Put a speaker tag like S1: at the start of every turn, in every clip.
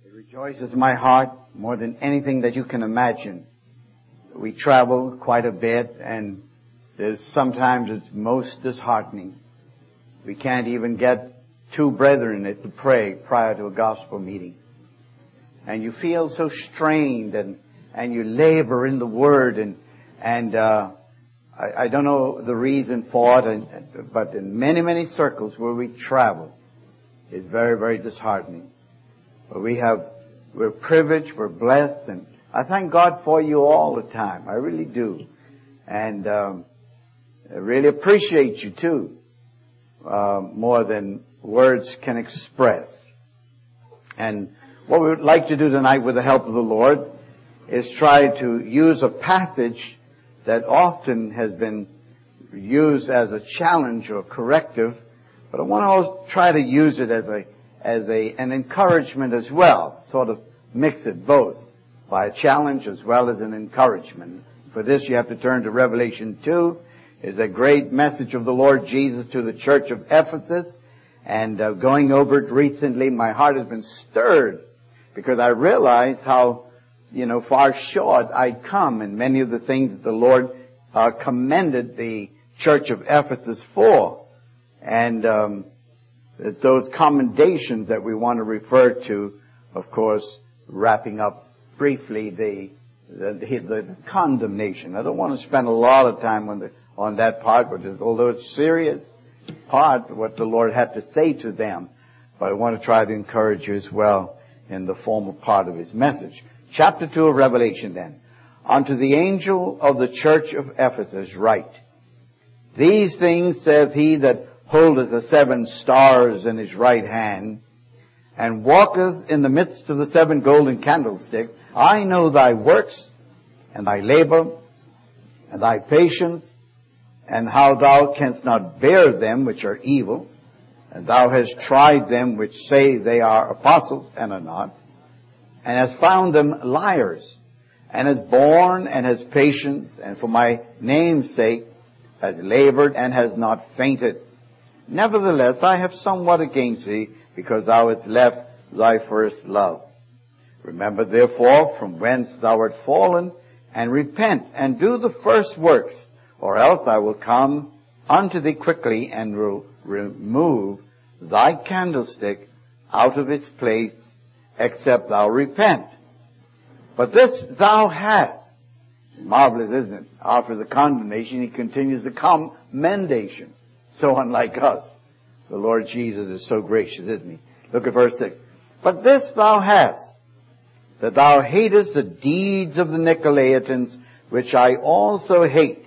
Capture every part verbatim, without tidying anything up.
S1: It rejoices my heart more than anything that you can imagine. We travel quite a bit, and there's sometimes it's most disheartening. We can't even get two brethren to pray prior to a gospel meeting. And you feel so strained, and, and you labor in the Word, and, and uh, I, I don't know the reason for it, and, but in many, many circles where we travel, it's very, very disheartening. But we have, we're privileged, we're blessed, and I thank God for you all the time. I really do. And um, I really appreciate you too, uh, more than words can express. And what we would like to do tonight with the help of the Lord is try to use a passage that often has been used as a challenge or corrective, but I want to try to use it as a as a an encouragement as well, sort of mix it both, by a challenge as well as an encouragement. For this you have to turn to Revelation two. It's a great message of the Lord Jesus to the church of Ephesus. And uh, going over it recently, my heart has been stirred because I realize how, you know, far short I'd come in many of the things that the Lord uh, commended the church of Ephesus for. And um, those commendations that we want to refer to, of course, wrapping up briefly the, the, the, the condemnation. I don't want to spend a lot of time on the, on that part, which is, although it's serious part, what the Lord had to say to them. But I want to try to encourage you as well in the formal part of His message. Chapter two of Revelation then. Unto the angel of the church of Ephesus write, These things saith he that holdeth the seven stars in his right hand, and walketh in the midst of the seven golden candlesticks. I know thy works, and thy labor, and thy patience, and how thou canst not bear them which are evil, and thou hast tried them which say they are apostles, and are not, and hast found them liars, and hast borne, and hast patience, and for my name's sake has labored, and has not fainted. Nevertheless, I have somewhat against thee, because thou hast left thy first love. Remember therefore from whence thou art fallen, and repent, and do the first works, or else I will come unto thee quickly, and will remove thy candlestick out of its place, except thou repent. But this thou hast. Marvelous, isn't it? After the condemnation, he continues the commendation. So unlike us. The Lord Jesus is so gracious, isn't he? Look at verse six. But this thou hast, that thou hatest the deeds of the Nicolaitans, which I also hate.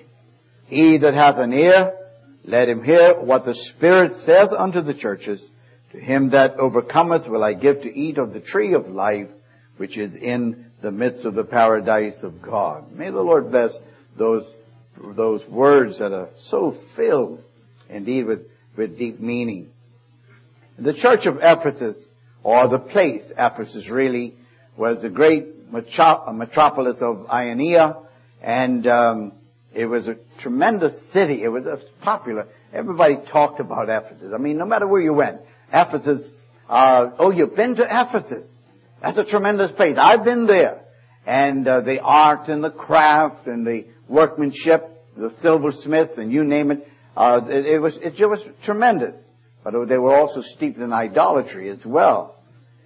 S1: He that hath an ear, let him hear what the Spirit saith unto the churches. To him that overcometh will I give to eat of the tree of life, which is in the midst of the paradise of God. May the Lord bless those, those words that are so filled, indeed, with, with deep meaning. The church of Ephesus, or the place, Ephesus really, was the great metropolis of Ionia, and um, it was a tremendous city. It was popular. Everybody talked about Ephesus. I mean, no matter where you went, Ephesus, uh, oh, you've been to Ephesus. That's a tremendous place. I've been there. And uh, the art and the craft and the workmanship, the silversmith, and you name it, uh, it, it was it was tremendous. But they were also steeped in idolatry as well.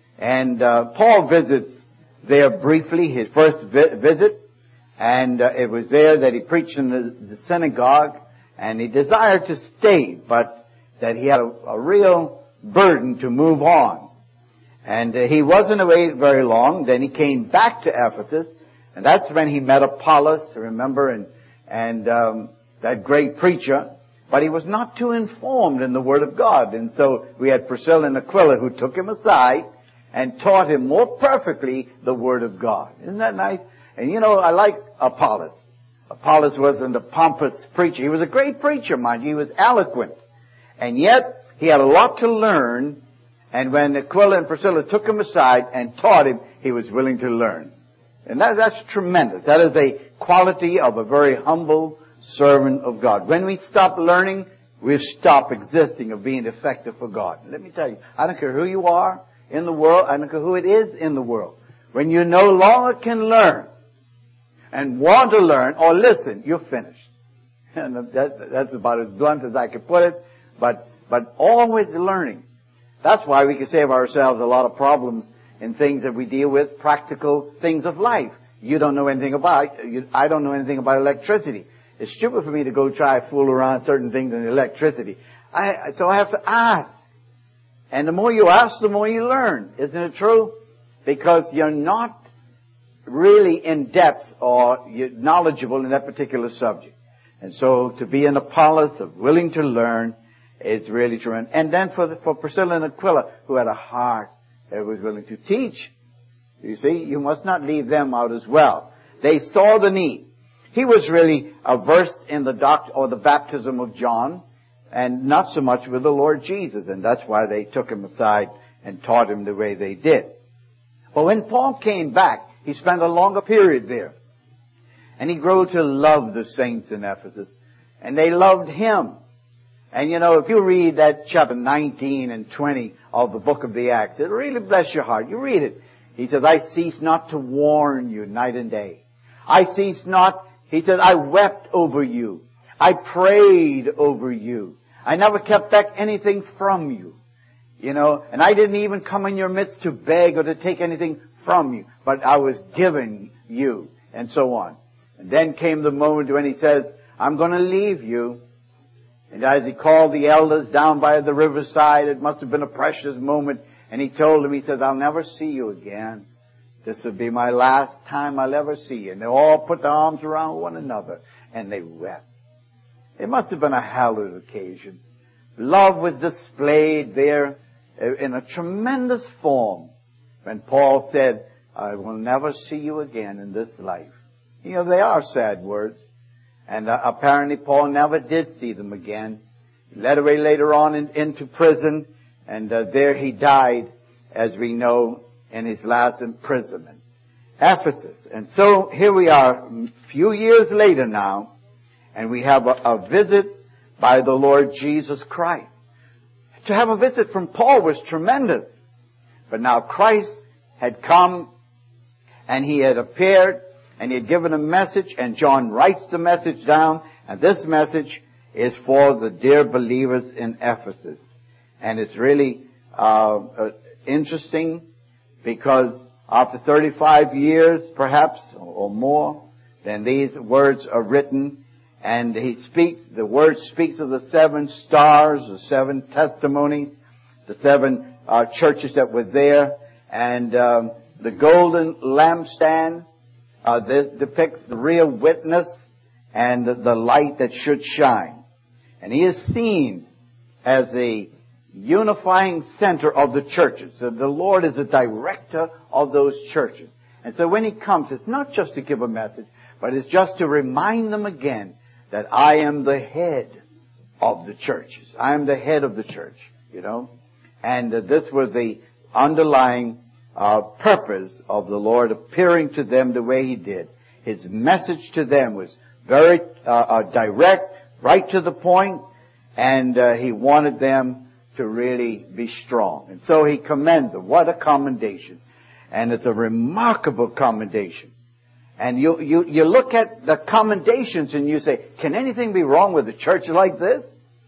S1: And uh, Paul visits there briefly, his first vi- visit, and uh, it was there that he preached in the, the synagogue, and he desired to stay, but that he had a, a real burden to move on. And uh, he wasn't away very long. Then he came back to Ephesus, and that's when he met Apollos, remember, and and um, that great preacher. But he was not too informed in the Word of God, and so we had Priscilla and Aquila who took him aside and taught him more perfectly the Word of God. Isn't that nice? And you know, I like Apollos. Apollos wasn't a pompous preacher. He was a great preacher, mind you. He was eloquent. And yet, he had a lot to learn. And when Aquila and Priscilla took him aside and taught him, he was willing to learn. And that, that's tremendous. That is a quality of a very humble servant of God. When we stop learning, we stop existing of being effective for God. Let me tell you, I don't care who you are. in the world, I don't care who it is in the world. When you no longer can learn and want to learn or listen, you're finished. And that, that's about as blunt as I could put it, but, but always learning. That's why we can save ourselves a lot of problems in things that we deal with, practical things of life. You don't know anything about, you, I don't know anything about electricity. It's stupid for me to go try to fool around certain things in electricity. I, so I have to ask. And the more you ask, the more you learn. Isn't it true? Because you're not really in depth or you're knowledgeable in that particular subject. And so to be an Apollos of willing to learn, it's really true. And then for, the, for Priscilla and Aquila, who had a heart that was willing to teach. You see, you must not leave them out as well. They saw the need. He was really versed in the doctrine or the baptism of John, and not so much with the Lord Jesus. And that's why they took him aside and taught him the way they did. But when Paul came back, he spent a longer period there. And he grew to love the saints in Ephesus. And they loved him. And you know, if you read that chapter nineteen and twenty of the book of the Acts, it really bless your heart. You read it. He says, I cease not to warn you night and day. I cease not, he says, I wept over you. I prayed over you. I never kept back anything from you. You know, and I didn't even come in your midst to beg or to take anything from you. But I was giving you, and so on. And then came the moment when he says, I'm going to leave you. And as he called the elders down by the riverside, it must have been a precious moment. And he told them, he says, I'll never see you again. This will be my last time I'll ever see you. And they all put their arms around one another. And they wept. It must have been a hallowed occasion. Love was displayed there in a tremendous form. When Paul said, I will never see you again in this life. You know, they are sad words. And uh, apparently Paul never did see them again. He led away later on in, into prison. And uh, there he died, as we know, in his last imprisonment. Ephesus. And so here we are a few years later now. And we have a, a visit by the Lord Jesus Christ. To have a visit from Paul was tremendous. But now Christ had come and he had appeared and he had given a message, and John writes the message down, and this message is for the dear believers in Ephesus. And it's really uh, uh, interesting because after thirty-five years, perhaps, or more, then these words are written, and he speaks, the word speaks of the seven stars, the seven testimonies, the seven uh, churches that were there, and um, the golden lampstand. Uh, this depicts the real witness and the light that should shine. And he is seen as the unifying center of the churches. So the Lord is the director of those churches. And so when he comes, it's not just to give a message, but it's just to remind them again that I am the head of the churches. I am the head of the church, you know. And uh, this was the underlying Uh, purpose of the Lord appearing to them the way he did. His message to them was very uh, uh, direct, right to the point, and uh, he wanted them to really be strong. And so he commends them. What a commendation. And it's a remarkable commendation. And you, you, you look at the commendations and you say, can anything be wrong with a church like this?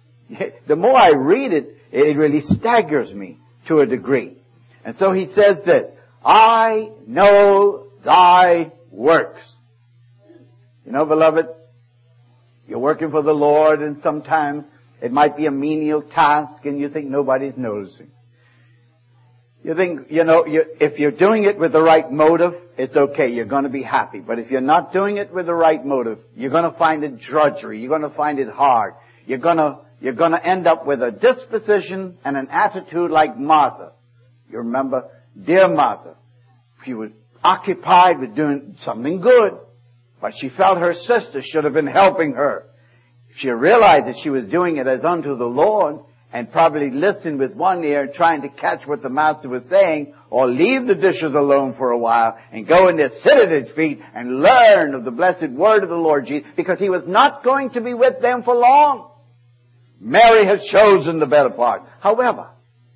S1: The more I read it, it really staggers me to a degree. And so he says that, I know thy works. You know, beloved, you're working for the Lord, and sometimes it might be a menial task and you think nobody's noticing. You think, you know, you, if you're doing it with the right motive, it's okay. You're going to be happy. But if you're not doing it with the right motive, you're going to find it drudgery. You're going to find it hard. You're going to, you're going to end up with a disposition and an attitude like Martha. You remember, dear Martha, she was occupied with doing something good, but she felt her sister should have been helping her. She realized that she was doing it as unto the Lord, and probably listened with one ear trying to catch what the master was saying, or leave the dishes alone for a while and go in there, sit at his feet and learn of the blessed word of the Lord Jesus, because he was not going to be with them for long. Mary has chosen the better part. However,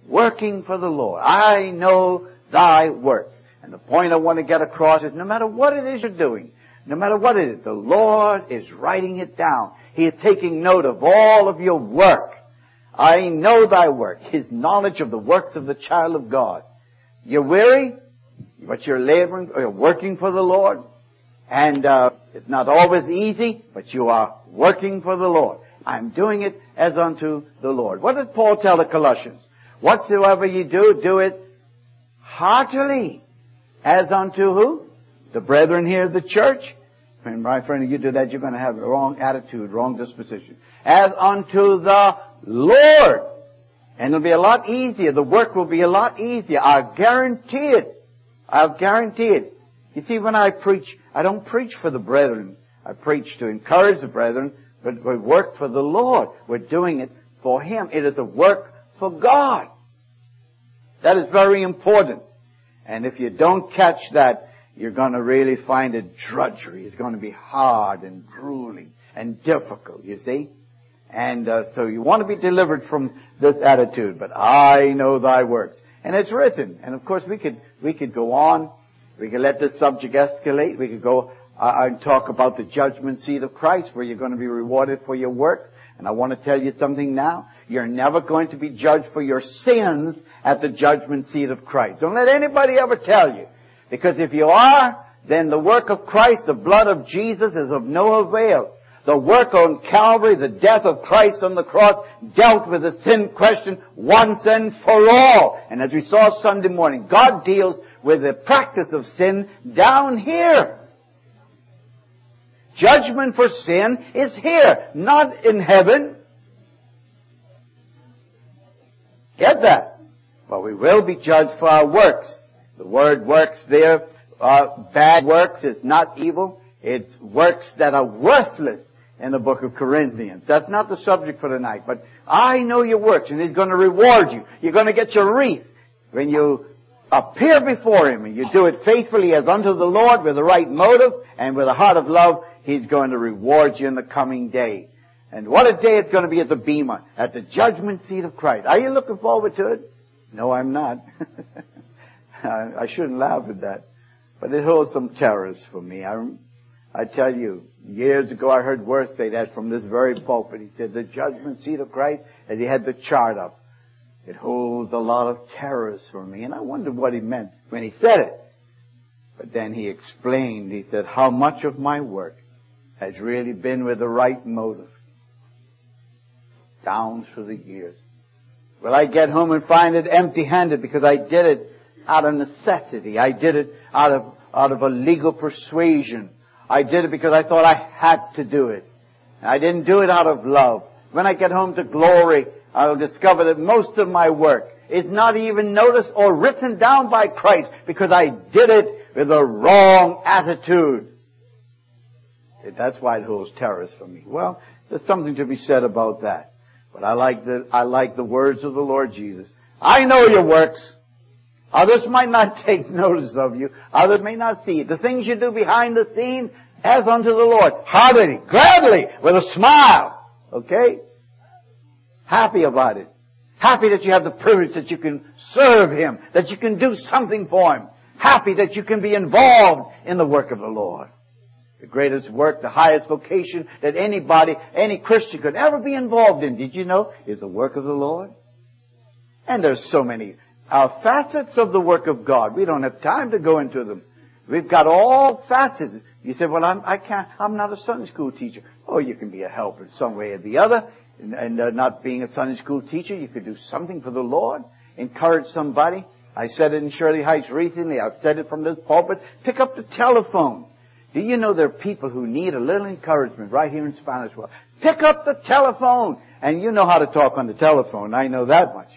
S1: working for the Lord. I know thy works. And the point I want to get across is no matter what it is you're doing, no matter what it is, the Lord is writing it down. He is taking note of all of your work. I know thy work. His knowledge of the works of the child of God. You're weary, but you're laboring, or you're working for the Lord. And uh, it's not always easy, but you are working for the Lord. I'm doing it as unto the Lord. What did Paul tell the Colossians? Whatsoever you do, do it heartily. As unto who? The brethren here of the church. And my friend, if you do that, you're going to have a wrong attitude, wrong disposition. As unto the Lord. And it'll be a lot easier. The work will be a lot easier. I'll guarantee it. I'll guarantee it. You see, when I preach, I don't preach for the brethren. I preach to encourage the brethren, but we work for the Lord. We're doing it for Him. It is a work for God. That is very important. And if you don't catch that, you're going to really find it drudgery. It's going to be hard and grueling and difficult, you see. And uh, so you want to be delivered from this attitude. But I know thy works. And it's written. And of course we could we could go on. We could let this subject escalate. We could go uh, and talk about the judgment seat of Christ, where you're going to be rewarded for your work. And I want to tell you something now. You're never going to be judged for your sins at the judgment seat of Christ. Don't let anybody ever tell you. Because if you are, then the work of Christ, the blood of Jesus, is of no avail. The work on Calvary, the death of Christ on the cross, dealt with the sin question once and for all. And as we saw Sunday morning, God deals with the practice of sin down here. Judgment for sin is here, not in heaven. Get that? But we will be judged for our works. The word works there, uh, bad works, is not evil. It's works that are worthless in the book of Corinthians. That's not the subject for tonight. But I know your works, and He's going to reward you. You're going to get your wreath when you appear before Him, and you do it faithfully as unto the Lord with the right motive and with a heart of love. He's going to reward you in the coming day. And what a day it's going to be at the Bema, at the judgment seat of Christ. Are you looking forward to it? No, I'm not. I shouldn't laugh at that. But it holds some terrors for me. I, I tell you, years ago I heard Worth say that from this very pulpit. He said, the judgment seat of Christ, as he had the chart up, it holds a lot of terrors for me. And I wondered what he meant when he said it. But then he explained, he said, how much of my work has really been with the right motive down through the years. Will I get home and find it empty-handed because I did it out of necessity? I did it out of, out of a legal persuasion. I did it because I thought I had to do it. I didn't do it out of love. When I get home to glory, I'll discover that most of my work is not even noticed or written down by Christ because I did it with a wrong attitude. That's why it holds terrors for me. Well, there's something to be said about that. But I like the, I like the words of the Lord Jesus. I know your works. Others might not take notice of you. Others may not see it. The things you do behind the scenes, as unto the Lord. Heartily, gladly, with a smile. Okay? Happy about it. Happy that you have the privilege that you can serve Him. That you can do something for Him. Happy that you can be involved in the work of the Lord. The greatest work, the highest vocation that anybody, any Christian could ever be involved in, did you know, is the work of the Lord? And there's so many uh, facets of the work of God. We don't have time to go into them. We've got all facets. You say, well, I'm, I can't, I'm not a Sunday school teacher. Oh, you can be a helper in some way or the other. And, and uh, not being a Sunday school teacher, you could do something for the Lord. Encourage somebody. I said it in Shirley Heights recently. I've said it from this pulpit. Pick up the telephone. Do you know there are people who need a little encouragement right here in Spanish World? Pick up the telephone. And you know how to talk on the telephone. I know that much.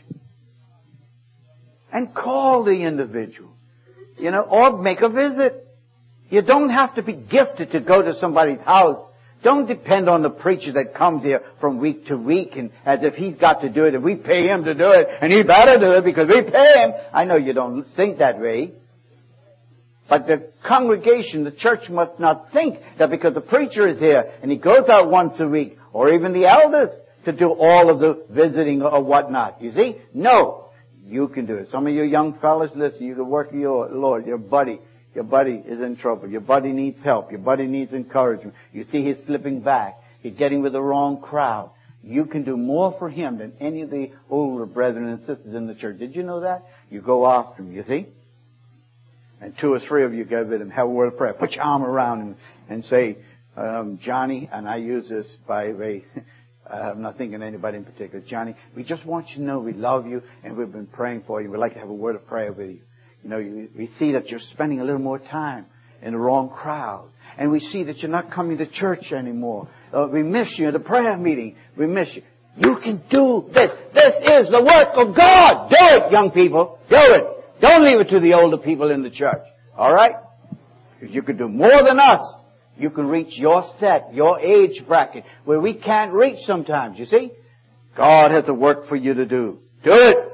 S1: And call the individual. You know, or make a visit. You don't have to be gifted to go to somebody's house. Don't depend on the preacher that comes here from week to week and as if he's got to do it and we pay him to do it and he better do it because we pay him. I know you don't think that way. But the congregation, the church must not think that because the preacher is here and he goes out once a week, or even the elders, to do all of the visiting or whatnot. You see? No. You can do it. Some of you young fellas, listen, you can work your Lord, your buddy. Your buddy is in trouble. Your buddy needs help. Your buddy needs encouragement. You see he's slipping back. He's getting with the wrong crowd. You can do more for him than any of the older brethren and sisters in the church. Did you know that? You go after him, you see? And two or three of you go with him. Have a word of prayer. Put your arm around him and say, um, Johnny, and I use this by way, I'm not thinking of anybody in particular. Johnny, we just want you to know we love you and we've been praying for you. We'd like to have a word of prayer with you. You know, you, we see that you're spending a little more time in the wrong crowd. And we see that you're not coming to church anymore. Uh, we miss you at the prayer meeting. We miss you. You can do this. This is the work of God. Do it, young people. Do it. Don't leave it to the older people in the church. All right? Because you can do more than us. You can reach your set, your age bracket, where we can't reach sometimes, you see? God has a work for you to do. Do it.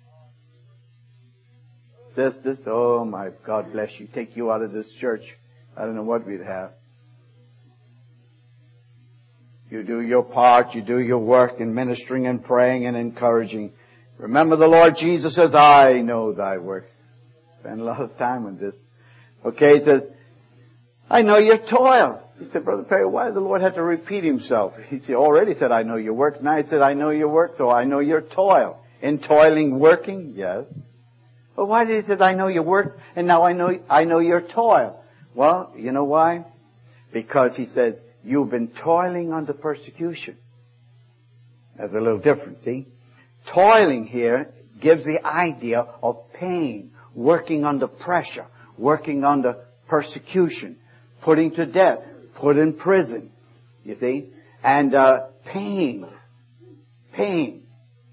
S1: This, this, oh my, God bless you. Take you out of this church. I don't know what we'd have. You do your part. You do your work in ministering and praying and encouraging. Remember the Lord Jesus says, I know thy works. Spend a lot of time on this. Okay, he says, I know your toil. He said, Brother Perry, why did the Lord have to repeat himself? He said, already said, I know your work. Now he said, I know your work, so I know your toil. In toiling, working? Yes. But why did he say, I know your work, and now I know I know your toil? Well, you know why? Because he says, you've been toiling under persecution. That's a little different, see? Toiling here gives the idea of pain, working under pressure, working under persecution, putting to death, put in prison, you see? And uh, pain, pain.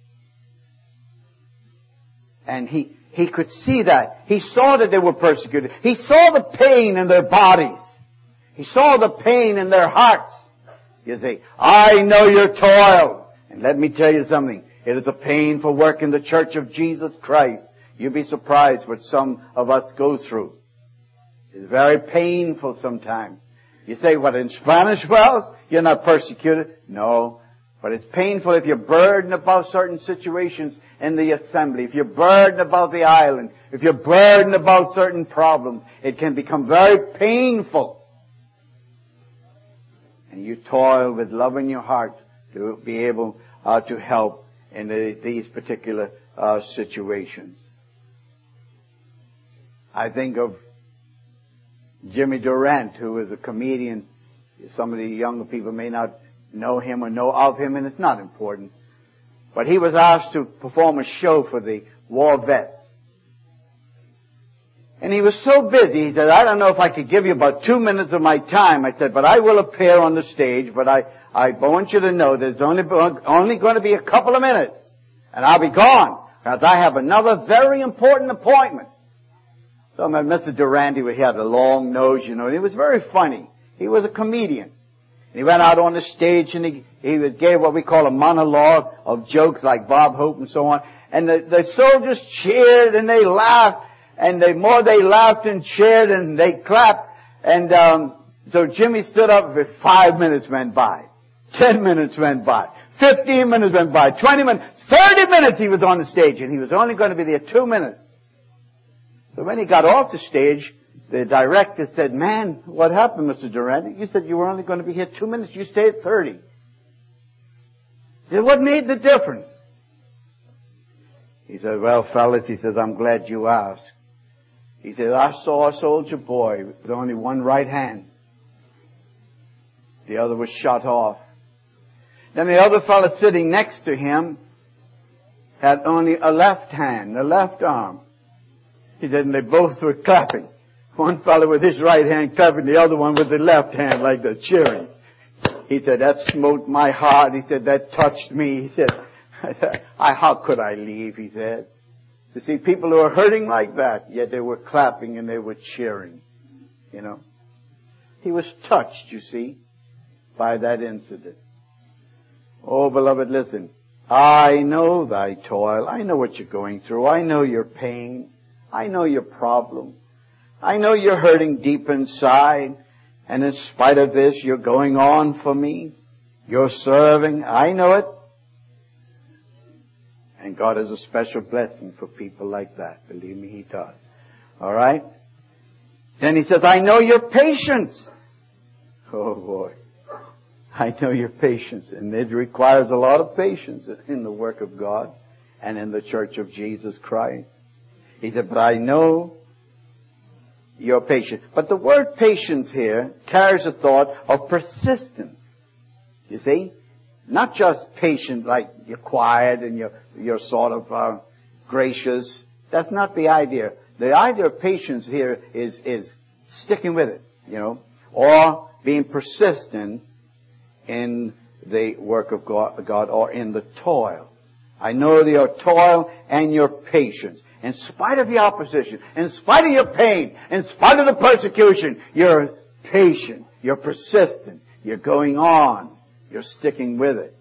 S1: And he... He could see that. He saw that they were persecuted. He saw the pain in their bodies. He saw the pain in their hearts. You see, I know your toil. And let me tell you something. It is a painful work in the church of Jesus Christ. You'd be surprised what some of us go through. It's very painful sometimes. You say, what, in Spanish Wells? You're not persecuted? No. But it's painful if you're burdened about certain situations in the assembly. If you're burdened about the island. If you're burdened about certain problems. It can become very painful. And you toil with love in your heart to be able uh, to help in the, these particular uh, situations. I think of Jimmy Durant, who is a comedian. Some of the younger people may not know him or know of him, and it's not important. But he was asked to perform a show for the war vets. And he was so busy, he said, I don't know if I could give you about two minutes of my time. I said, but I will appear on the stage, but I, I want you to know there's only, only going to be a couple of minutes, and I'll be gone, because I have another very important appointment. So Mister Durant, he had a long nose, you know, and he was very funny. He was a comedian. He went out on the stage and he, he gave what we call a monologue of jokes like Bob Hope and so on. And the, the soldiers cheered and they laughed. And the more they laughed and cheered and they clapped. And um, so Jimmy stood up for five minutes went by. Ten minutes went by. Fifteen minutes went by. Twenty minutes. Thirty minutes he was on the stage. And he was only going to be there two minutes. So when he got off the stage, the director said, man, what happened, Mister Durant? You said you were only going to be here two minutes. You stayed thirty. He said, what made the difference? He said, well, fellas, he says, I'm glad you asked. He said, I saw a soldier boy with only one right hand. The other was shot off. Then the other fellow sitting next to him had only a left hand, a left arm. He said, and they both were clapping. One fellow with his right hand clapping, the other one with the left hand like the cheering. He said, that smote my heart. He said, that touched me. He said, I, how could I leave, he said. To see people who are hurting like that, yet they were clapping and they were cheering. You know. He was touched, you see, by that incident. Oh, beloved, listen. I know thy toil. I know what you're going through. I know your pain. I know your problem. I know you're hurting deep inside. And in spite of this, you're going on for me. You're serving. I know it. And God has a special blessing for people like that. Believe me, He does. All right? Then He says, I know your patience. Oh boy. I know your patience. And it requires a lot of patience in the work of God and in the church of Jesus Christ. He said, but I know your patience. But the word patience here carries a thought of persistence. You see? Not just patient like you're quiet and you're, you're sort of uh, gracious. That's not the idea. The idea of patience here is, is sticking with it, you know, or being persistent in the work of God, God or in the toil. I know your toil and your patience. In spite of your opposition, in spite of your pain, in spite of the persecution, you're patient, you're persistent, you're going on, you're sticking with it.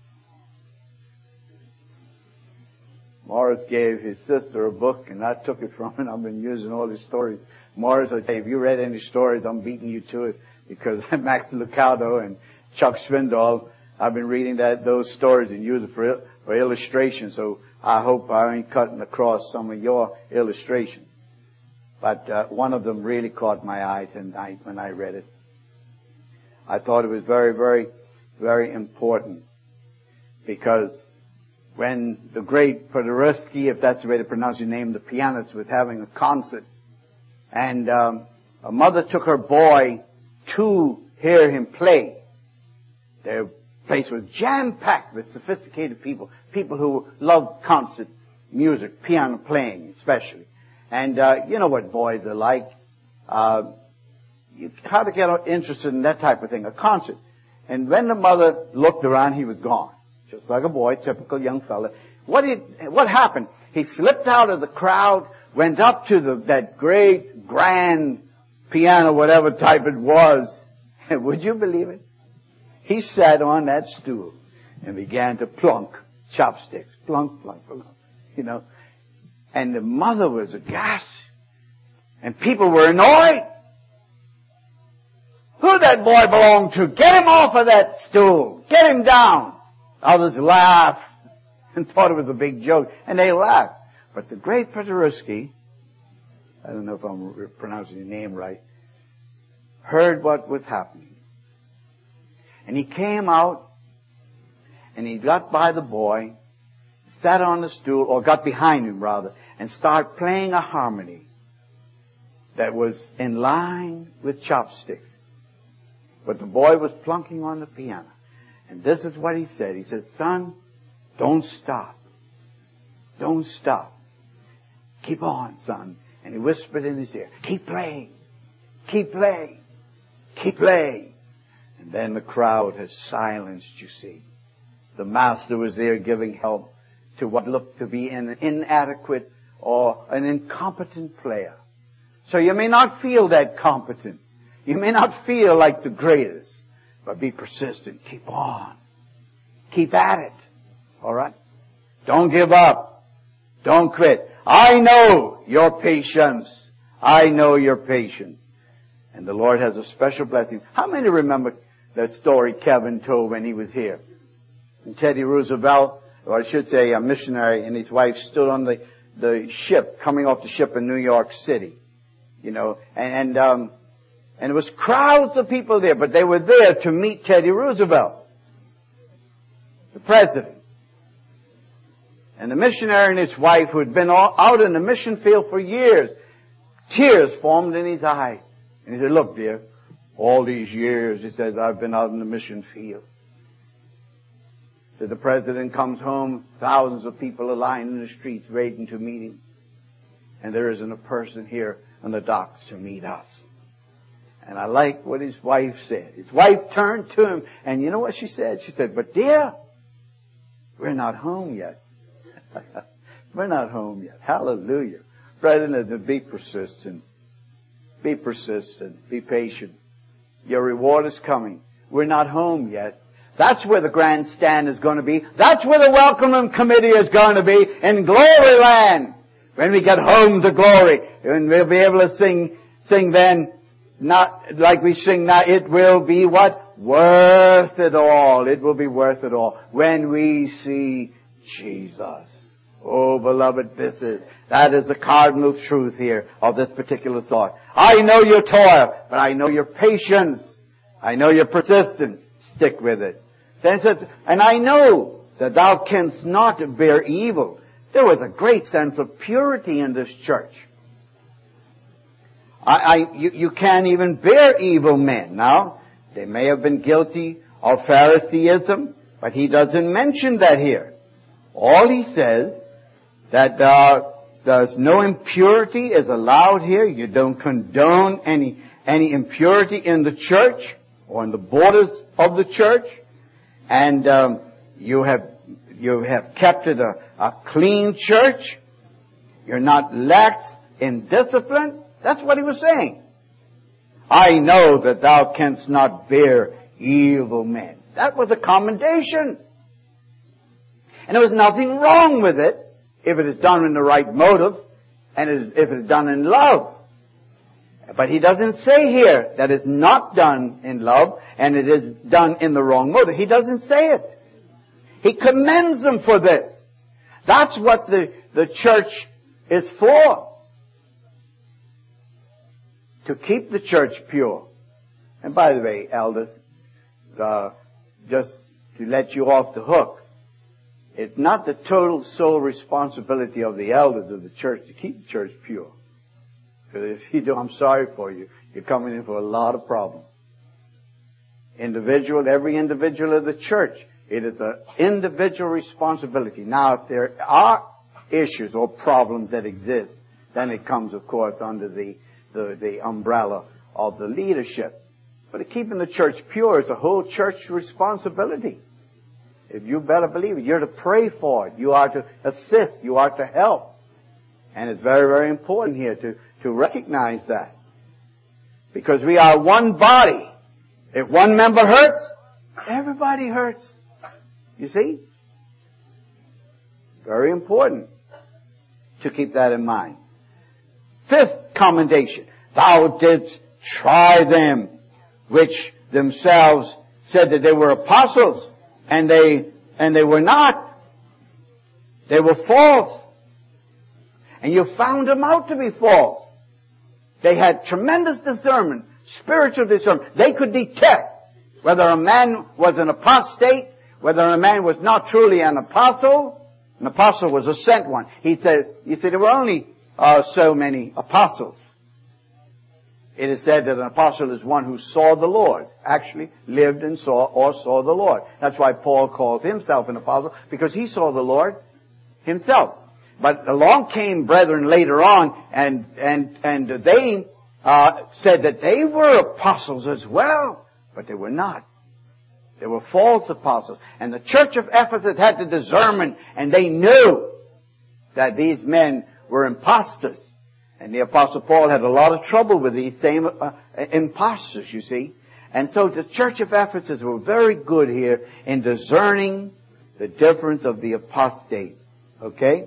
S1: Morris gave his sister a book, and I took it from him. I've been using all his stories. Morris, I say, if you read any stories, I'm beating you to it, because Max Lucado and Chuck Swindoll, I've been reading that those stories and using it for, for illustration, so I hope I ain't cutting across some of your illustrations. But uh, one of them really caught my eye tonight when I read it. I thought it was very, very, very important, because when the great Paderewski, if that's the way to pronounce your name, the pianist, was having a concert, and um, a mother took her boy to hear him play. Their place was jam-packed with sophisticated people, people who loved concert music, piano playing especially. And uh, you know what boys are like. Uh, you, how to get interested in that type of thing, a concert. And when the mother looked around, he was gone. Just like a boy, typical young fella. What did, what happened? He slipped out of the crowd, went up to the, that great, grand piano, whatever type it was. And would you believe it? He sat on that stool and began to plunk chopsticks. Plunk, plunk, plunk. You know. And the mother was aghast. And people were annoyed. Who that boy belonged to? Get him off of that stool. Get him down. Others laughed and thought it was a big joke. And they laughed. But the great Paderewski, I don't know if I'm pronouncing your name right, heard what was happening. And he came out, and he got by the boy, sat on the stool, or got behind him rather, and started playing a harmony that was in line with chopsticks. But the boy was plunking on the piano. And this is what he said. He said, son, don't stop. Don't stop. Keep on, son. And he whispered in his ear, keep playing. Keep playing. Keep playing. And then the crowd has silenced, you see. The master was there giving help to what looked to be an inadequate or an incompetent player. So you may not feel that competent. You may not feel like the greatest. But be persistent. Keep on. Keep at it. All right? Don't give up. Don't quit. I know your patience. I know your patience. And the Lord has a special blessing. How many remember that story Kevin told when he was here? And Teddy Roosevelt, or I should say a missionary, and his wife stood on the, the ship, coming off the ship in New York City. You know, and, and, um, and there was crowds of people there, but they were there to meet Teddy Roosevelt, the president. And the missionary and his wife, who had been all, out in the mission field for years, tears formed in his eyes. And he said, look, dear, all these years, he says, I've been out in the mission field. So the president comes home, thousands of people are lying in the streets waiting to meet him. And there isn't a person here on the docks to meet us. And I like what his wife said. His wife turned to him, and you know what she said? She said, but dear, we're not home yet. We're not home yet. Hallelujah. Brethren, be persistent. Be persistent. Be patient. Your reward is coming. We're not home yet. That's where the grandstand is going to be. That's where the welcome committee is going to be, in glory land. When we get home to glory, and we'll be able to sing, sing then, not like we sing now, it will be what? Worth it all. It will be worth it all when we see Jesus. Oh, beloved, this is, that is the cardinal truth here of this particular thought. I know your toil, but I know your patience. I know your persistence. Stick with it. Then it says, and I know that thou canst not bear evil. There was a great sense of purity in this church. I, I, you, you can't even bear evil men. Now, they may have been guilty of Phariseeism, but he doesn't mention that here. All he says, that uh, there's no impurity is allowed here. You don't condone any, any impurity in the church or in the borders of the church. And um, you have you have kept it a, a clean church. You're not lax in discipline. That's what he was saying. I know that thou canst not bear evil men. That was a commendation. And there was nothing wrong with it if it is done in the right motive and if it is done in love. But he doesn't say here that it's not done in love and it is done in the wrong motive. He doesn't say it. He commends them for this. That's what the, the church is for. To keep the church pure. And by the way, elders, uh, just to let you off the hook, it's not the total sole responsibility of the elders of the church to keep the church pure. Because if you do, I'm sorry for you. You're coming in for a lot of problems. Individual, every individual of the church, it is an individual responsibility. Now, if there are issues or problems that exist, then it comes, of course, under the, the, the umbrella of the leadership. But keeping the church pure is a whole church responsibility. If you better believe it, you're to pray for it. You are to assist. You are to help. And it's very, very important here to, to recognize that. Because we are one body. If one member hurts, everybody hurts. You see? Very important to keep that in mind. Fifth commendation. Thou didst try them which themselves said that they were apostles, and they and they were not. They were false. And you found them out to be false. They had tremendous discernment, spiritual discernment. They could detect whether a man was an apostate, whether a man was not truly an apostle. An apostle was a sent one. He said, you see, there were only uh, so many apostles. It is said that an apostle is one who saw the Lord, actually lived and saw or saw the Lord. That's why Paul called himself an apostle, because he saw the Lord himself. But along came brethren later on, and and and they uh, said that they were apostles as well, but they were not. They were false apostles. And the church of Ephesus had the discernment, and they knew that these men were impostors. And the Apostle Paul had a lot of trouble with these same uh, impostors, you see. And so the church of Ephesus were very good here in discerning the difference of the apostate. Okay?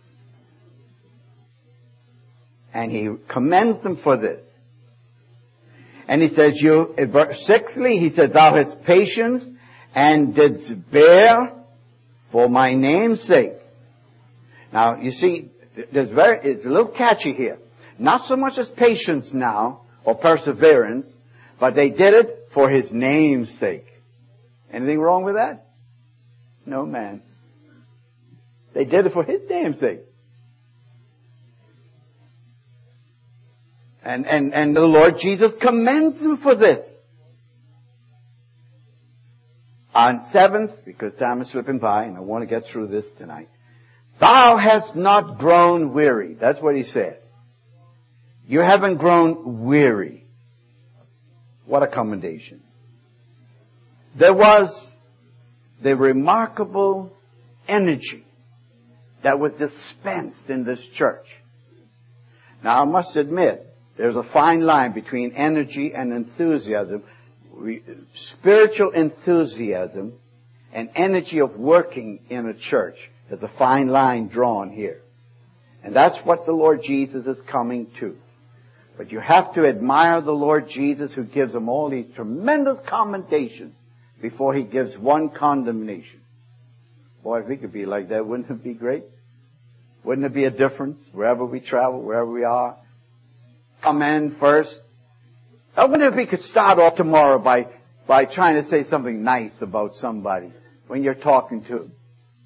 S1: And he commends them for this. And he says, you, sixthly, he says, thou hast patience and didst bear for my name's sake. Now, you see, there's very, it's a little catchy here. Not so much as patience now, or perseverance, but they did it for his name's sake. Anything wrong with that? No, man. They did it for his name's sake. And, and, and the Lord Jesus commends them for this. On seventh, because time is slipping by, and I want to get through this tonight. Thou hast not grown weary. That's what he said. You haven't grown weary. What a commendation. There was the remarkable energy that was dispensed in this church. Now, I must admit, there's a fine line between energy and enthusiasm. We, spiritual enthusiasm and energy of working in a church. There's a fine line drawn here. And that's what the Lord Jesus is coming to. But you have to admire the Lord Jesus, who gives them all these tremendous commendations before he gives one condemnation. Boy, if we could be like that, wouldn't it be great? Wouldn't it be a difference wherever we travel, wherever we are? Come in first. I wonder if we could start off tomorrow by, by trying to say something nice about somebody when you're talking to them.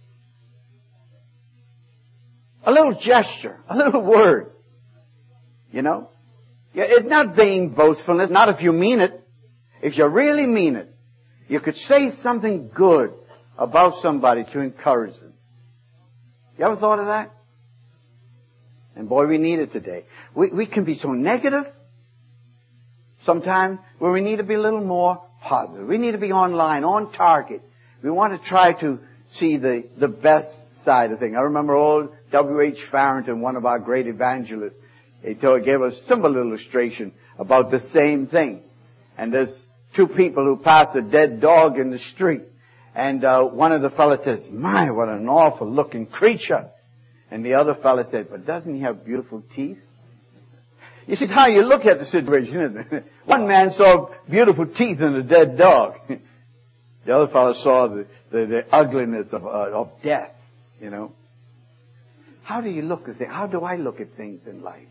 S1: A little gesture, a little word. You know? Yeah, it's not vain boastfulness, not if you mean it. If you really mean it, you could say something good about somebody to encourage them. You ever thought of that? And boy, we need it today. We, we can be so negative sometimes where we need to be a little more positive. We need to be online, on target. We want to try to see the, the best side of things. I remember old W H Farrington, one of our great evangelists, he told, gave us a simple illustration about the same thing. And there's two people who passed a dead dog in the street. And uh, one of the fellows says, my, what an awful looking creature. And the other fellow said, but doesn't he have beautiful teeth? You see, how you look at the situation, isn't it? One man saw beautiful teeth in a dead dog. The other fellow saw the, the, the ugliness of, uh, of death, you know. How do you look at things? How do I look at things in life?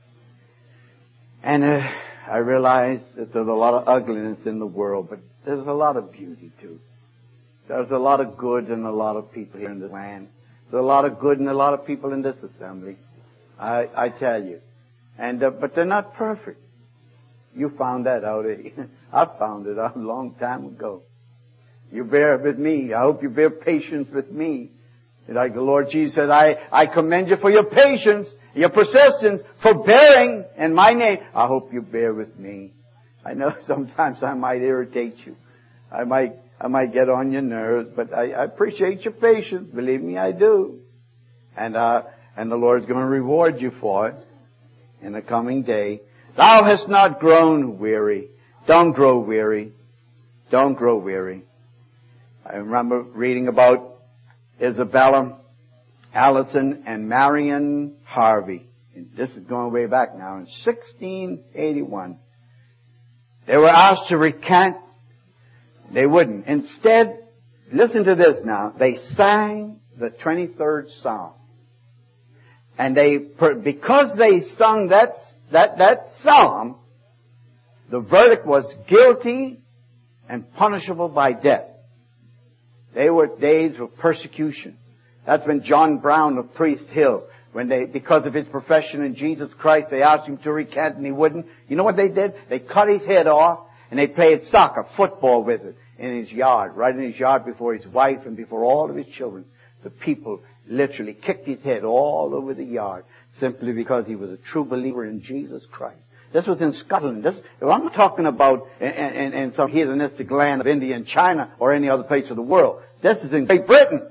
S1: And uh, I realize that there's a lot of ugliness in the world, but there's a lot of beauty too. There's a lot of good and a lot of people here in this land. There's a lot of good and a lot of people in this assembly. I, I tell you. And, uh, but they're not perfect. You found that out. Eh? I found it out a long time ago. You bear with me. I hope you bear patience with me. Like the Lord Jesus said, I, I commend you for your patience, your persistence, for bearing in my name. I hope you bear with me. I know sometimes I might irritate you. I might, I might get on your nerves, but I, I appreciate your patience. Believe me, I do. And, uh, and the Lord's going to reward you for it in the coming day. Thou hast not grown weary. Don't grow weary. Don't grow weary. I remember reading about Isabella Allison and Marion Harvey. And this is going way back now. In sixteen eighty-one, they were asked to recant. They wouldn't. Instead, listen to this now. They sang the twenty-third Psalm. And they, because they sung that, that, that Psalm, the verdict was guilty and punishable by death. They were days of persecution. That's when John Brown of Priest Hill, when they, because of his profession in Jesus Christ, they asked him to recant and he wouldn't. You know what they did? They cut his head off and they played soccer, football with it in his yard, right in his yard before his wife and before all of his children. The people literally kicked his head all over the yard simply because he was a true believer in Jesus Christ. This was in Scotland. This, I'm not talking about in, in, in some heathenistic land of India and China or any other place of the world. This is in Great Britain.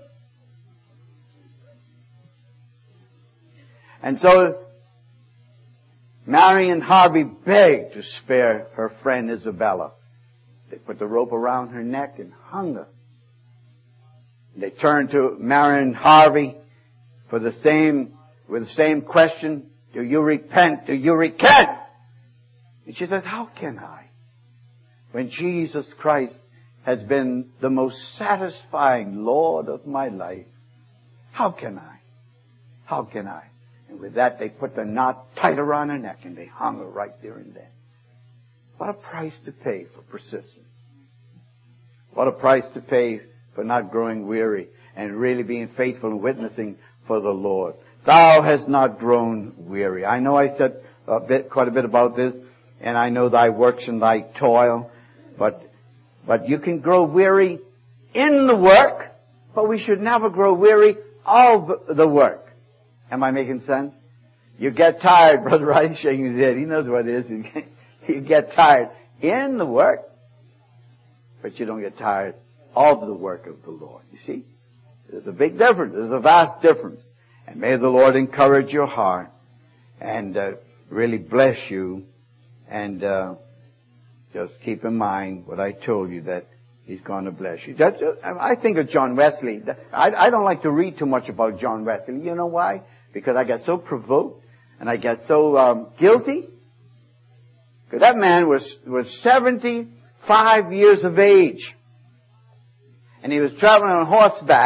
S1: And so Marion Harvey begged to spare her friend Isabella. They put the rope around her neck and hung her. They turned to Marion Harvey for the same, with the same question, do you repent? Do you recant? And she says, how can I? When Jesus Christ has been the most satisfying Lord of my life, how can I? How can I? And with that, they put the knot tight around her neck and they hung her right there and then. What a price to pay for persistence. What a price to pay for not growing weary and really being faithful and witnessing for the Lord. Thou hast not grown weary. I know I said a bit, quite a bit about this, and I know thy works and thy toil, but, but you can grow weary in the work, but we should never grow weary of the work. Am I making sense? You get tired, Brother Wright shaking his head. He knows what it is. You get tired in the work, but you don't get tired of the work of the Lord. You see? There's a big difference. There's a vast difference. And may the Lord encourage your heart and uh, really bless you. And uh, just keep in mind what I told you, that He's going to bless you. That, I think of John Wesley. I, I don't like to read too much about John Wesley. You know why? Because I get so provoked and I get so um, guilty. Because that man was, was seventy-five years of age. And he was traveling on horseback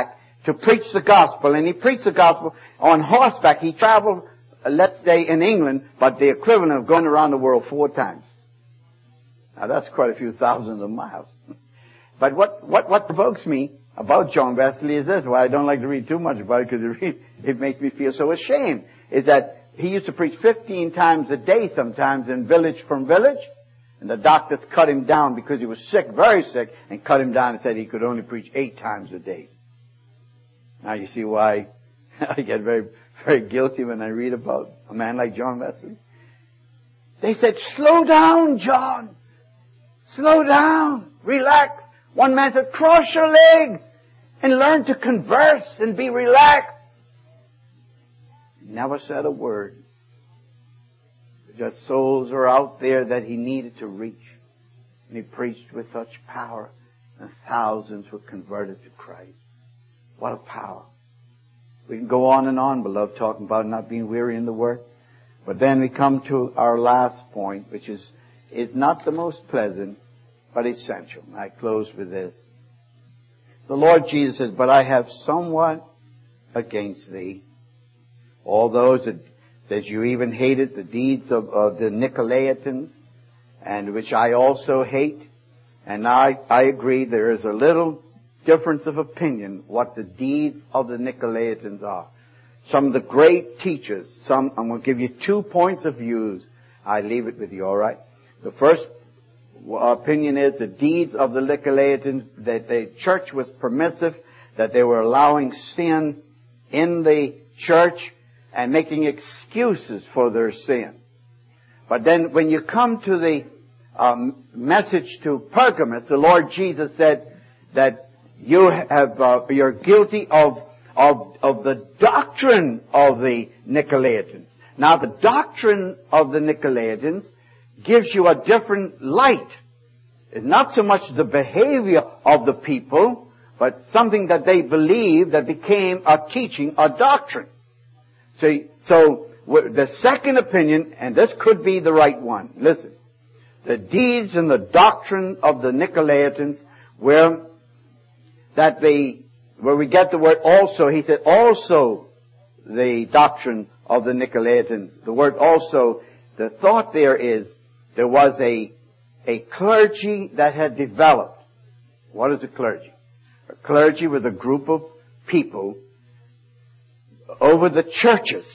S1: to preach the gospel. And he preached the gospel on horseback. He traveled, uh, let's say, in England, but the equivalent of going around the world four times. Now that's quite a few thousands of miles. But what, what, what provokes me about John Wesley is this, why I don't like to read too much about it, because it, really, it makes me feel so ashamed, is that he used to preach fifteen times a day sometimes in village from village, and the doctors cut him down because he was sick, very sick, and cut him down and said he could only preach eight times a day. Now you see why I get very, very guilty when I read about a man like John Wesley. They said, slow down, John. Slow down. Relax. One man said, cross your legs and learn to converse and be relaxed. He never said a word. Just souls are out there that he needed to reach. And he preached with such power, and thousands were converted to Christ. What a power. We can go on and on, beloved, talking about not being weary in the work. But then we come to our last point, which is, is not the most pleasant, but essential. I close with this. The Lord Jesus says, but I have somewhat against thee. All those that, that you even hated, the deeds of, of the Nicolaitans, and which I also hate. And I, I agree there is a little difference of opinion what the deeds of the Nicolaitans are. Some of the great teachers, some, I'm going to give you two points of views. I leave it with you, all right? The first opinion is the deeds of the Nicolaitans, that the church was permissive, that they were allowing sin in the church and making excuses for their sin. But then when you come to the um, message to Pergamos, the Lord Jesus said that you have, uh, you're guilty of, of, of the doctrine of the Nicolaitans. Now the doctrine of the Nicolaitans gives you a different light. It's not so much the behavior of the people, but something that they believed that became a teaching, a doctrine. So, so the second opinion, and this could be the right one, listen. The deeds and the doctrine of the Nicolaitans were that the, where we get the word also, he said also the doctrine of the Nicolaitans. The word also, the thought there is, there was a, a clergy that had developed. What is a clergy? A clergy was a group of people over the churches.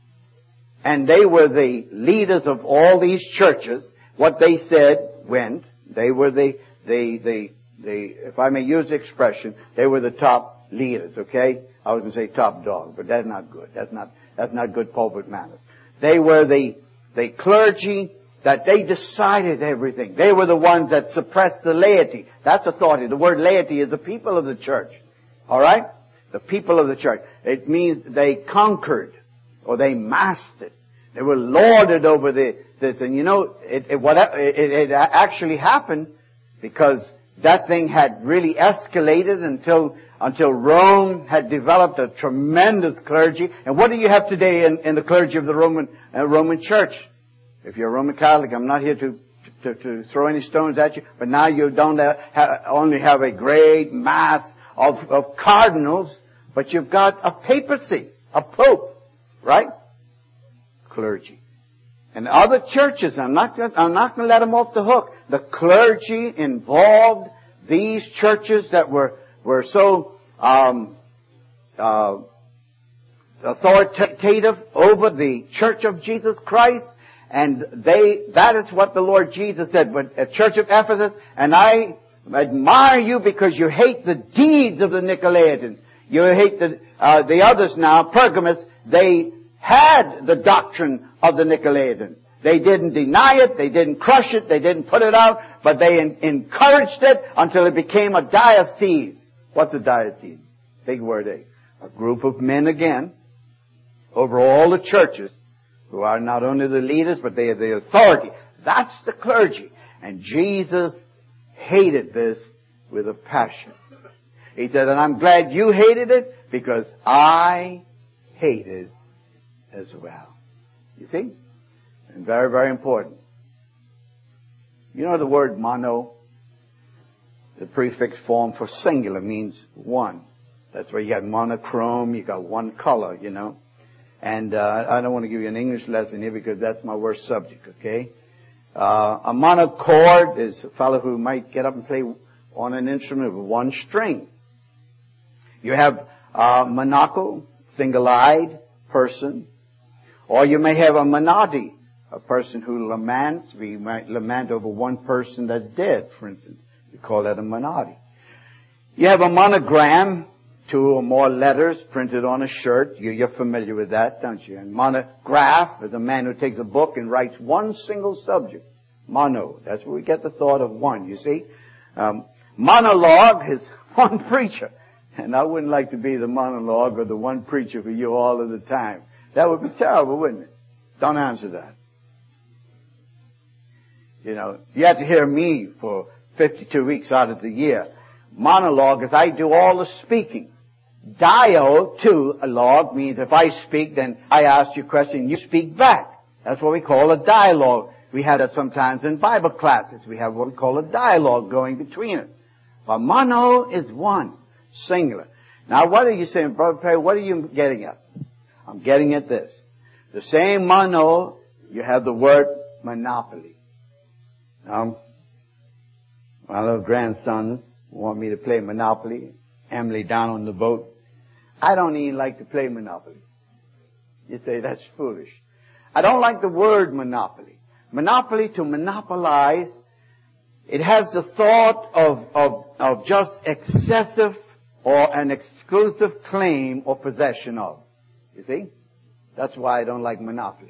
S1: And they were the leaders of all these churches. What they said went. They were the, the, the, the, if I may use the expression, they were the top leaders, okay? I was going to say top dog, but that's not good. That's not, that's not good pulpit manners. They were the, the clergy that they decided everything. They were the ones that suppressed the laity. That's authority. The word laity is the people of the church. All right? The people of the church. It means they conquered or they mastered. They were lorded over the, this. And you know, it, it, what, it, it actually happened because that thing had really escalated until until Rome had developed a tremendous clergy. And what do you have today in, in the clergy of the Roman uh, Roman Church? If you're a Roman Catholic, I'm not here to, to, to throw any stones at you, but now you don't have, have, only have a great mass of, of cardinals, but you've got a papacy, a pope, right? Clergy. And other churches, I'm not, I'm not going to let them off the hook. The clergy involved these churches that were, were so, um, uh, authoritative over the Church of Jesus Christ. And they, that is what the Lord Jesus said. But at Church of Ephesus, and I admire you because you hate the deeds of the Nicolaitans. You hate the, uh, the others now, Pergamos, they had the doctrine of the Nicolaitans. They didn't deny it, they didn't crush it, they didn't put it out, but they in, encouraged it until it became a diocese. What's a diocese? Big word, eh? A group of men again, over all the churches, who are not only the leaders, but they are the authority. That's the clergy. And Jesus hated this with a passion. He said, and I'm glad you hated it because I hate it as well. You see? And very, very important. You know the word mono? The prefix form for singular means one. That's where you got monochrome, you got one color, you know. And uh, I don't want to give you an English lesson here because that's my worst subject, okay? Uh, a monochord is a fellow who might get up and play on an instrument with one string. You have a monocle, single-eyed person. Or you may have a monody, a person who laments. We might lament over one person that's dead, for instance. We call that a monody. You have a monogram, two or more letters printed on a shirt. You're familiar with that, don't you? And monograph is a man who takes a book and writes one single subject. Mono. That's where we get the thought of one, you see. Um, monologue is one preacher. And I wouldn't like to be the monologue or the one preacher for you all of the time. That would be terrible, wouldn't it? Don't answer that. You know, you have to hear me for fifty-two weeks out of the year. Monologue is I do all the speaking. Dialogue means if I speak, then I ask you a question, you speak back. That's what we call a dialogue. We have that sometimes in Bible classes. We have what we call a dialogue going between us. But mono is one, singular. Now, what are you saying, Brother Perry? What are you getting at? I'm getting at this. The same mono, you have the word monopoly. Now, my little grandson want me to play Monopoly. Emily down on the boat. I don't even like to play Monopoly. You say, that's foolish. I don't like the word monopoly. Monopoly, to monopolize, it has the thought of, of, of just excessive or an exclusive claim or possession of. You see? That's why I don't like monopoly.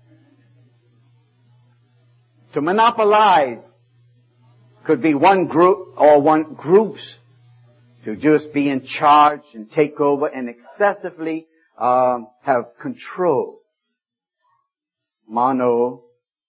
S1: To monopolize could be one group or one groups to just be in charge and take over and excessively um, have control. Mono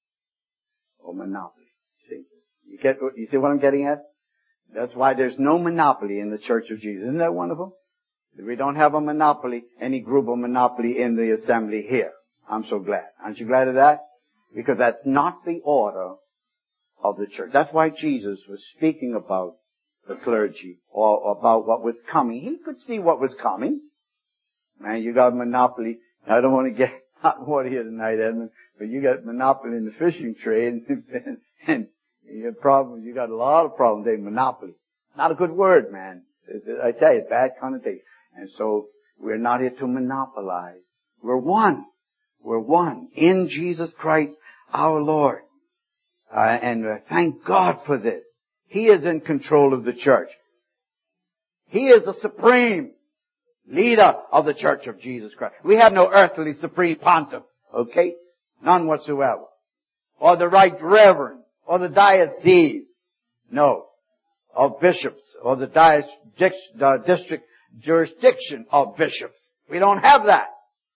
S1: or monopoly. See, you get you see what I'm getting at? That's why there's no monopoly in the Church of Jesus. Isn't that wonderful? We don't have a monopoly, any group of monopoly in the assembly here. I'm so glad. Aren't you glad of that? Because that's not the order of the church. That's why Jesus was speaking about the clergy or about what was coming. He could see what was coming. Man, you got monopoly. I don't want to get hot water here tonight, Edmund, but you got monopoly in the fishing trade and, and you have problems. You got a lot of problems there. Monopoly. Not a good word, man. I tell you, bad connotation. And so we're not here to monopolize. We're one. We're one in Jesus Christ our Lord. Uh, and uh, thank God for this. He is in control of the church. He is the supreme leader of the Church of Jesus Christ. We have no earthly supreme pontiff, okay? None whatsoever. Or the right reverend, or the diocese. No. Of bishops, or the district, the district jurisdiction of bishops. We don't have that.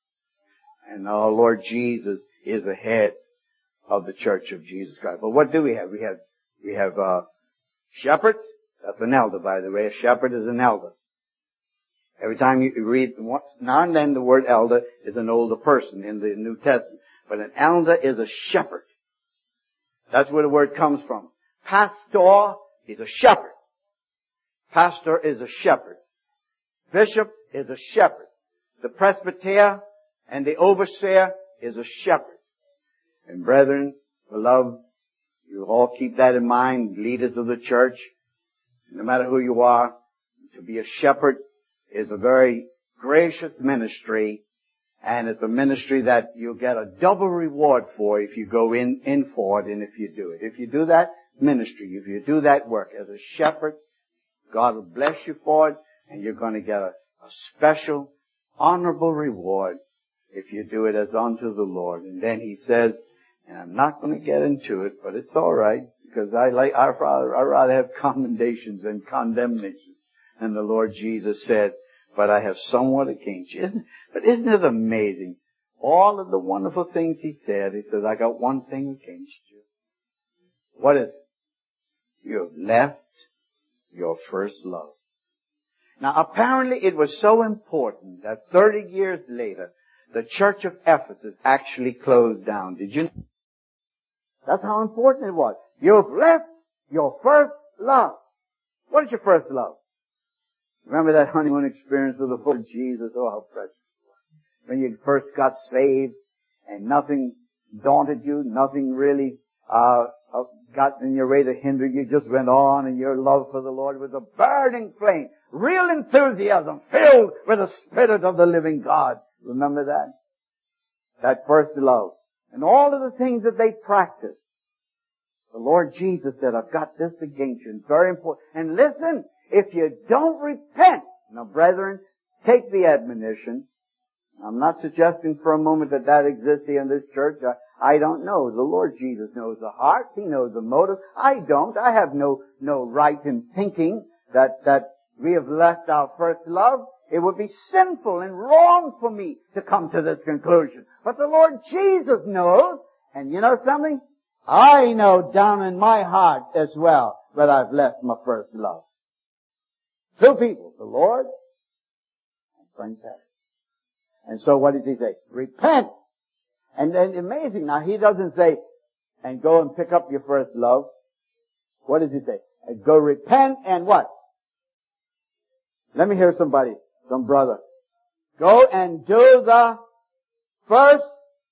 S1: And our Lord Jesus is the head of the Church of Jesus Christ. But what do we have? We have, we have, uh, shepherds. That's an elder, by the way. A shepherd is an elder. Every time you read, now and then the word elder is an older person in the New Testament. But an elder is a shepherd. That's where the word comes from. Pastor is a shepherd. Pastor is a shepherd. Bishop is a shepherd. The presbyter and the overseer is a shepherd. And brethren, beloved, you all keep that in mind, leaders of the church, no matter who you are, to be a shepherd is a very gracious ministry, and it's a ministry that you'll get a double reward for if you go in, in for it and if you do it. If you do that ministry, if you do that work as a shepherd, God will bless you for it, and you're going to get a, a special, honorable reward if you do it as unto the Lord. And then he says, and I'm not going to get into it, but it's all right, because I like, I'd rather, I'd rather have commendations than condemnations. And the Lord Jesus said, but I have somewhat against you. Isn't, but isn't it amazing? All of the wonderful things he said, he says, I got one thing against you. What is it? You have left your first love. Now apparently it was so important that thirty years later, the church of Ephesus actually closed down. Did you know? That's how important it was. You've left your first love. What is your first love? Remember that honeymoon experience with the Lord Jesus? Oh, how precious. When you first got saved and nothing daunted you, nothing really uh, uh got in your way to hinder you, just went on, and your love for the Lord was a burning flame, real enthusiasm, filled with the Spirit of the living God. Remember that? That first love. And all of the things that they practiced. The Lord Jesus said, I've got this against you. It's very important. And listen, if you don't repent, now brethren, take the admonition. I'm not suggesting for a moment that that exists here in this church. I, I don't know. The Lord Jesus knows the heart. He knows the motive. I don't. I have no, no right in thinking that, that we have left our first love. It would be sinful and wrong for me to come to this conclusion. But the Lord Jesus knows. And you know something? I know down in my heart as well that I've left my first love. Two people, the Lord and Frank Perry. And so what does he say? Repent. And then amazing, now he doesn't say, and go and pick up your first love. What does he say? And go repent and what? Let me hear somebody, some brother. Go and do the first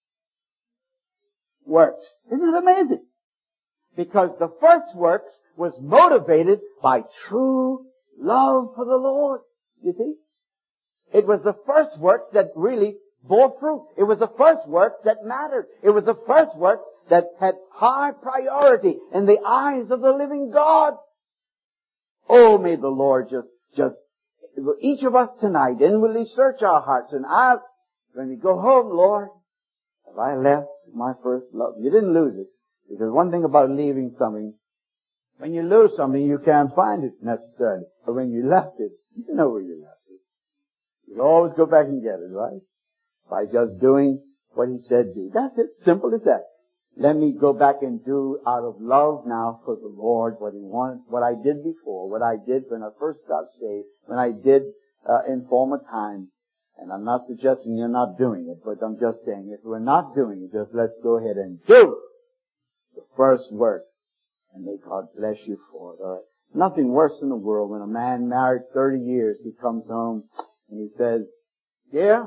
S1: works. Isn't it amazing? Because the first works was motivated by true love for the Lord. You see? It was the first work that really bore fruit. It was the first work that mattered. It was the first work that had high priority in the eyes of the living God. Oh, may the Lord just, just, each of us tonight inwardly search our hearts and ask, when we go home, Lord, have I left my first love? You didn't lose it. Because one thing about leaving something, when you lose something, you can't find it necessarily. But when you left it, you know where you left it. You always go back and get it, right? By just doing what he said do. That's it. Simple as that. Let me go back and do out of love now for the Lord what he wanted, what I did before, what I did when I first got saved, when I did uh, in former times. And I'm not suggesting you're not doing it, but I'm just saying if we're not doing it, just let's go ahead and do the first work. And may God bless you for it. All right. Nothing worse in the world when a man married thirty years, he comes home and he says, yeah,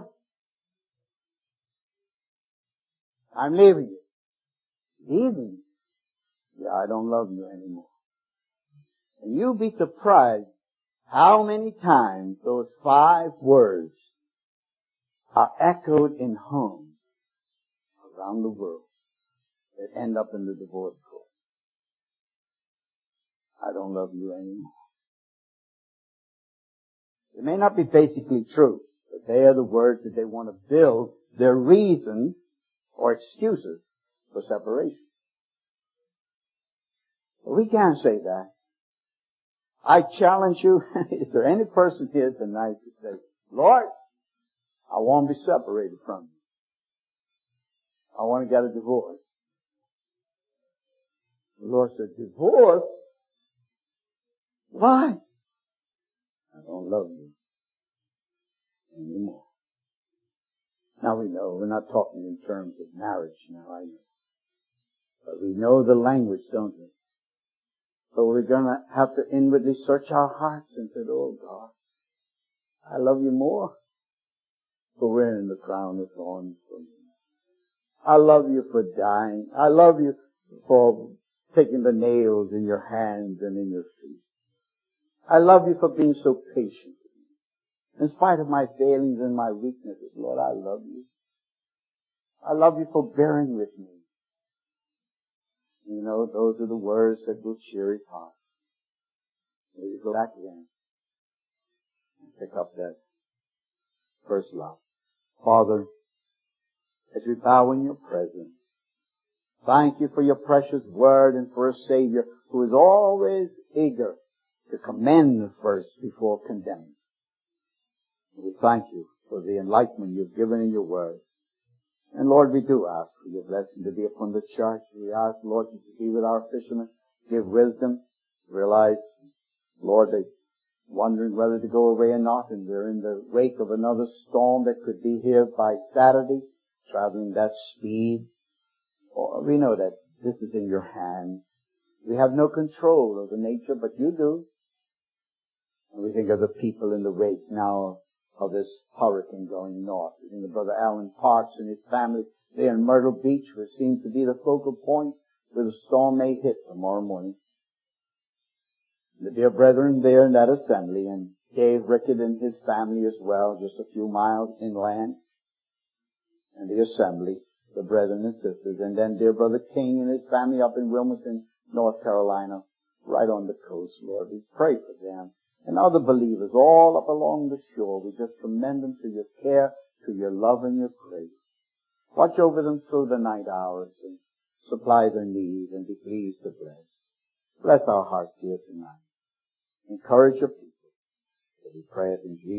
S1: I'm leaving you. Leaving you? Yeah, I don't love you anymore. And you'll be surprised how many times those five words are echoed in homes around the world that end up in the divorce court. I don't love you anymore. They may not be basically true, but they are the words that they want to build their reasons or excuses for separation. But we can't say that. I challenge you, is there any person here tonight to say, Lord, I want to be separated from you. I want to get a divorce. The Lord said, divorce? Why? I don't love you anymore. Now we know, we're not talking in terms of marriage now, I know. But we know the language, don't we? So we're going to have to inwardly search our hearts and say, oh God, I love you more for wearing the crown of thorns for me. I love you for dying. I love you for taking the nails in your hands and in your feet. I love you for being so patient. In spite of my failings and my weaknesses, Lord, I love you. I love you for bearing with me. You know, those are the words that will cheer his heart. Maybe go back again and pick up that first love. Father, as we bow in your presence, thank you for your precious word and for a Savior who is always eager to commend the first before condemning. We thank you for the enlightenment you've given in your word. And Lord, we do ask for your blessing to be upon the church. We ask, Lord, to be with our fishermen, give wisdom, realize, Lord, they're wondering whether to go away or not, and we're in the wake of another storm that could be here by Saturday, traveling that speed. Oh, we know that this is in your hands. We have no control over nature, but you do. And we think of the people in the wake now of this hurricane going north. We think of Brother Alan Parks and his family there in Myrtle Beach, which seems to be the focal point where the storm may hit tomorrow morning. The dear brethren there in that assembly, and Dave Rickett and his family as well, just a few miles inland, and the assembly, the brethren and sisters, and then dear Brother King and his family up in Wilmington, North Carolina, right on the coast, Lord. We pray for them. And other believers all up along the shore. We just commend them to your care, to your love and your grace. Watch over them through the night hours and supply their needs and be pleased to bless. Bless our hearts here tonight. Encourage your people. We pray it in Jesus' name.